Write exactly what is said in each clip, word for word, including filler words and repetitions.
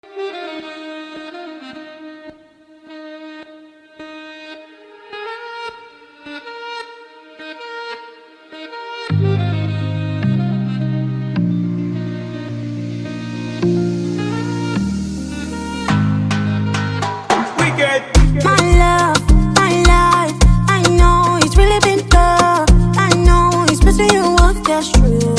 My love, my life, I know it's really been tough. I know it's pissing you off, that's true.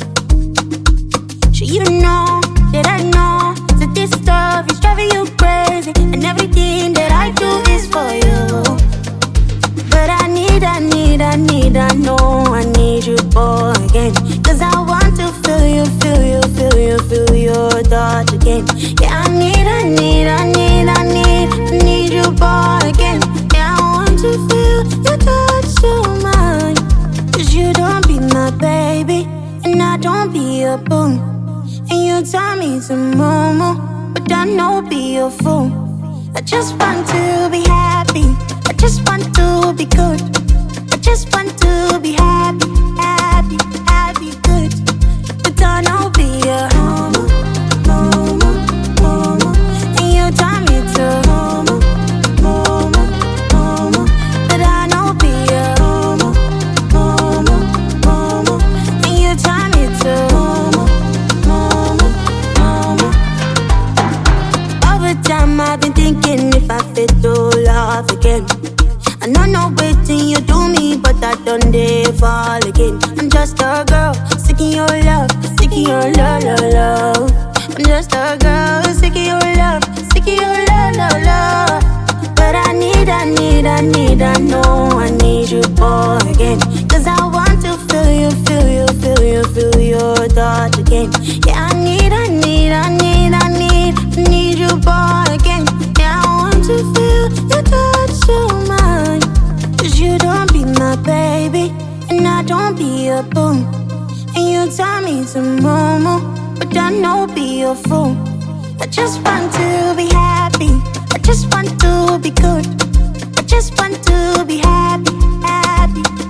Sure you know that I know that this stuff is driving you crazy, and everything that I do is for you. But I need, I need, I need, I know I need you, boy, again. Cause I want to feel you, feel you, feel you, feel your thoughts again. Yeah, I need, I need, I need, I need, I need you, boy, again. Yeah, I want to feel your touch so much. Cause you don't be my baby, and I don't be your boo. And you tell me to move, but I know be a fool. I just want to be happy, I just want to be good. I just want to be happy, happy, happy, good. But I know be a homo, homo, homo. And you tell me to homo, homo, homo. But I know be a homo, homo, homo. And you tell me to homo, homo, homo. Over time I've been thinking if I fit to love again. I know no waiting you do me, but I done they fall again. I'm just a girl, seeking your love, seeking your love, love, love. I'm just a girl, seeking your love, seeking your love, love, love. But I need, I need, I need, I know I need you, boy, again. Cause I want to feel you, feel you, feel you, feel your thoughts again. Yeah, I need, I need, I need, I need, I need you, boy, again. Yeah, I want to feel your touch so much. Cause you don't be my baby, and I don't be a boo. And you tell me to move, but I know be a fool. I just want to be happy, I just want to be good. I just want to be happy, happy,